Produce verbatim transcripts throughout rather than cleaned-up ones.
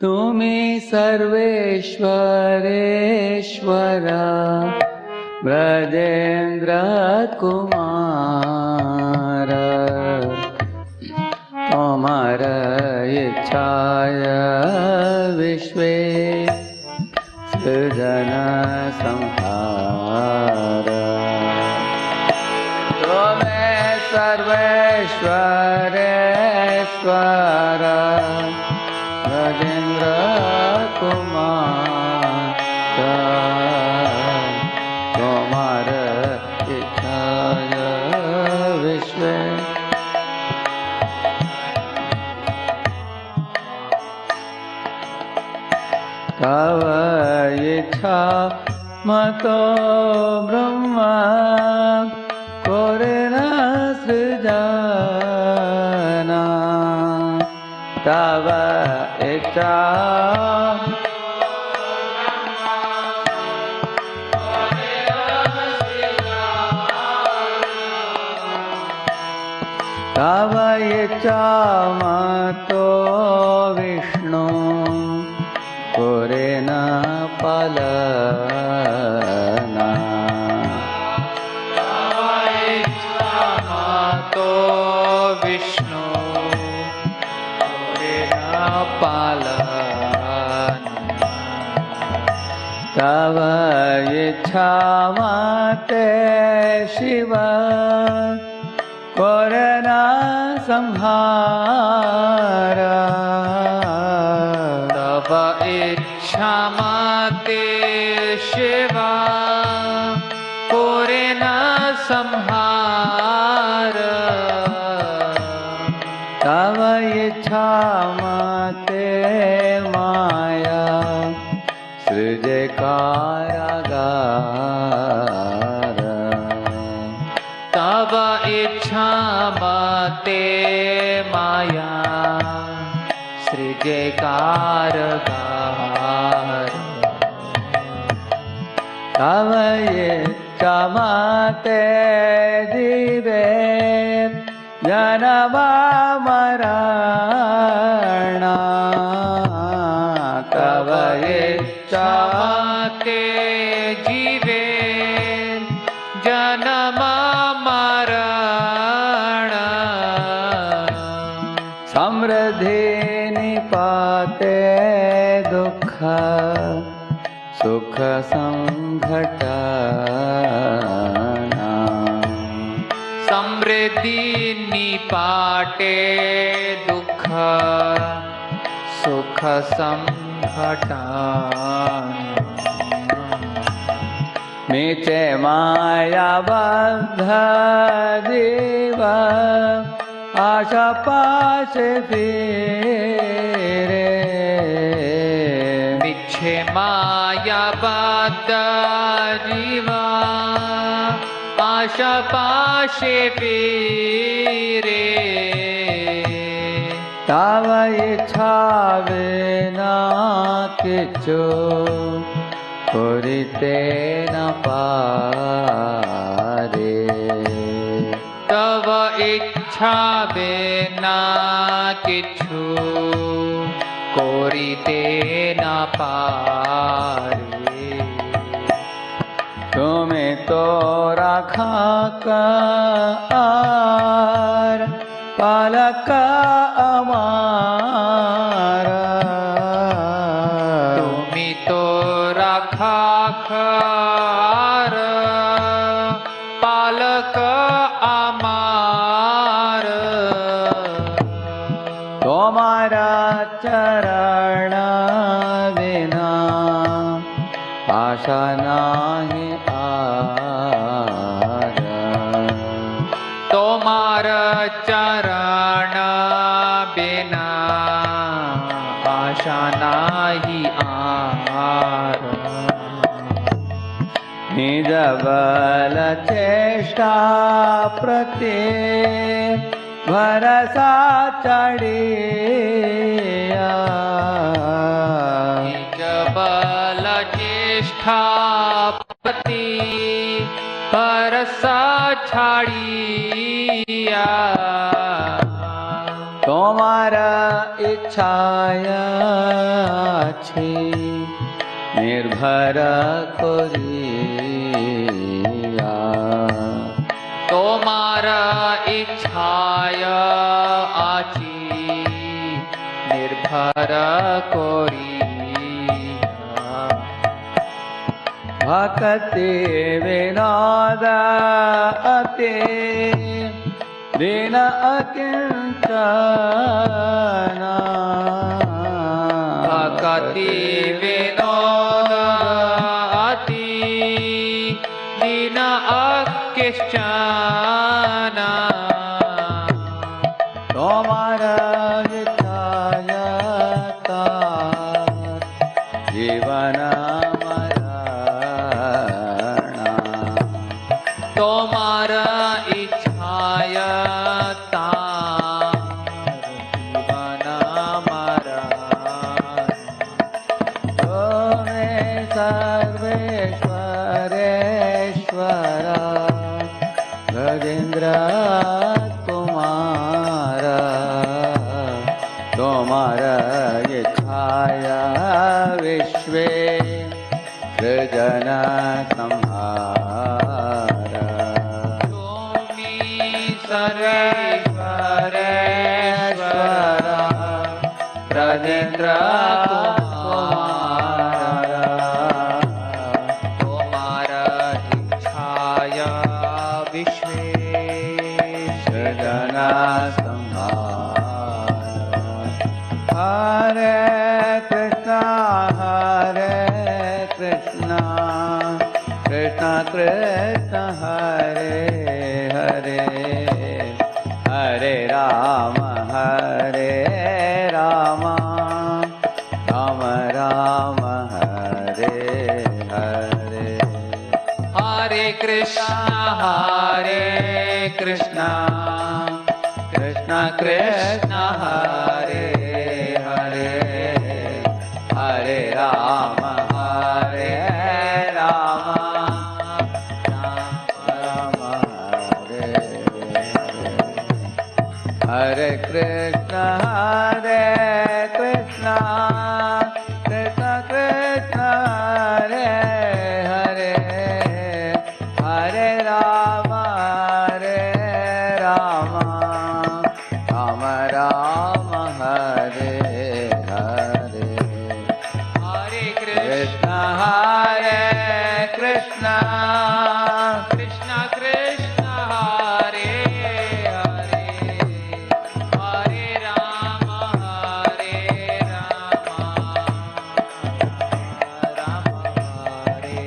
तुमी सर्वेश्वरेश्वर ब्रजेन्द्र कुमार तोमर इच्छाय विश्वे सृजन संहार तुमे सर्वेश्वरेश्वर ब्रजेन्द्र कुमार तोमर इच्छाय विश्वे तव इच्छा मतो ब्रह्मा कोरेण सृजना तव इच्छा तव इच्छा मतो विष्णु कोरेण पालना तव इच्छा मतो विष्णु कोरेण पालना तव इच्छा मते शिव कोरेण संहार तव इच्छा मते शिवा कोरेण संहार तव इच्छा मते माया सृजे कारागार तव इच्छा मते माया सृजे कारागार तव इच्छा मते जीवे जन्म मरण तव इच्छा मते जीवे जन्म मरण समृद्धि निपाते दुख सुख संघटना समृद्धि निपाटे दुख सुख संघटना मीचे माया बद्ध जीव आशा पाश फिरे मीचे माया बद्ध जीव आशा पाश फिरे तव इच्छा बिना किछु करिते न पारे तव इच्छा बिना किछु करिते न पारे तुमे तो राखाकार पालक अमारा तुमी तो राखाकार पालक अमार तुम्हारा चरण बिना आशा नाही आर तुम्हारा चरण बिना आशा नाही आर निज बल चेष्टा प्रति भरसा चढ़िया निज बल चेष्टा प्रति भरसा छाड़िया तुम्हारा इच्छाया আছি নির্ভর করিয়া তোমার ইচ্ছায় আছি নির্ভর করিয়া ভক্তি বিনোদ অতি দীন অকিঞ্চন ভক্তি বিনোদ অতি দীন অকিঞ্চন তোমার ইচ্ছায়তা জীবন মরণ তোমার ইচ্ছায় জীবন মরণ তুমি সর্বেশ্বরেশ্বর গজেন্দ্র কুমার তোমার ইচ্ছায়া विश्वे सृजन संहार तुमी सर्वेश्वरेश्वर ब्रजेन्द्र कुमार तुम्हारा इच्छाया विश्वे सृजन संहार हरे कृष्णा हरे कृष्णा कृष्णा कृष्ण हरे हरे हरे राम हरे राम राम राम हरे हरे हरे कृष्णा हरे कृष्णा कृष्ण कृष्ण हरे हरे हरे राम हरे राम राम हरे हरे कृष्ण हरे कृष्ण कृष्ण कृष्ण हरे हरे हरे राम हरे राम राम राम हरे हरे हरे कृष्ण हरे कृष्ण कृष्ण कृष्ण हरे हरे हरे राम हरे राम राम हरे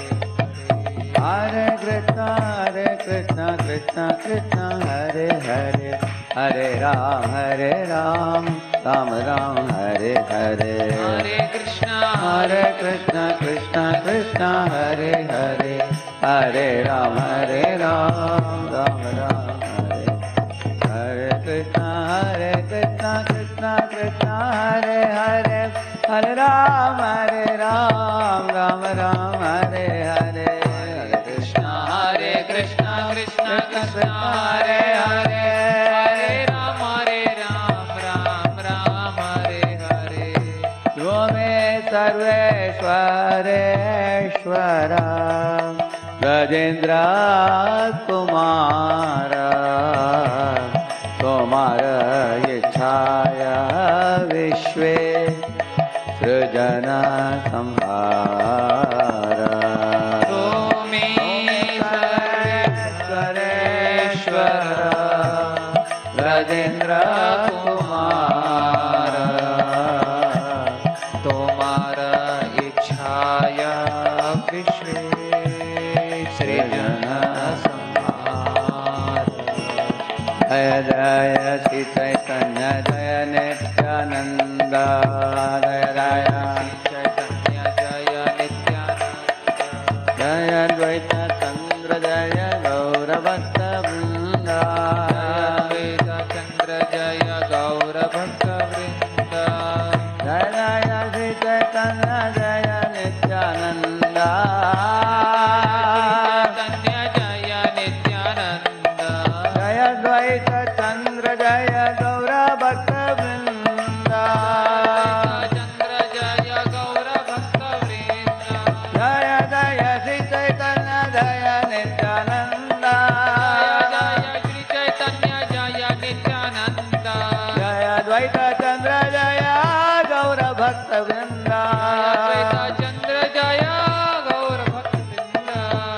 हरे कृष्ण हरे कृष्ण कृष्ण कृष्ण हरे हरे हरे राम हरे राम राम राम हरे हरे हरे कृष्ण हरे कृष्ण कृष्ण कृष्ण हरे हरे हरे राम हरे राम राम राम हरे हरे कृष्ण हरे कृष्ण कृष्ण कृष्ण हरे हरे हरे राम हरे राम राम राम हरे हरे हरे कृष्ण हरे कृष्ण कृष्ण कृष्ण हरे हरे हरे राम हरे राम राम राम हरे हरे त्वमे सर्वेश्वरेश्वर गजेन्द्र कुमार तुम्हार इच्छाया विश्वे सृजन संहार तुमी सर्वेश्वरेश्वर गजेन्द्र कुमार तुम्हारा इच्छाया विश्वे सृजन संहार जय जय श्री चैतन्य जय नित्यानंद जय जय चैतन्य जय नित्यानंद जय द्वैत चंद्र जय गौरभक्त वृंद वेद चंद्र जय गौर भक्त वृंद जय जय श्री चैतन्य जय नित्यानंद चैतन्य जय नित्यानंद जय द्वैत चंद्र जय गौरभक्त वृंद चंद्र जय अद्वैत चंद्र जय गौर भक्त वृंदा अद्वैत चंद्र जय गौर भक्त वृंदा।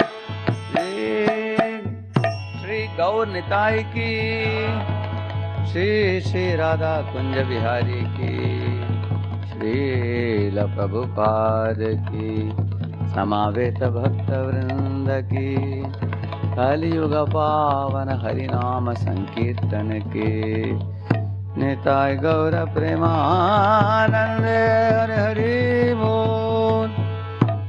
श्री गौर निताई की, श्री श्री राधा कुंज बिहारी की, श्रील प्रभुपाद की, समावेत भक्त वृंद की, कलियुग पावन हरि नाम संकीर्तन के। निताय गौर प्रेमानंद हरि हरि बोल।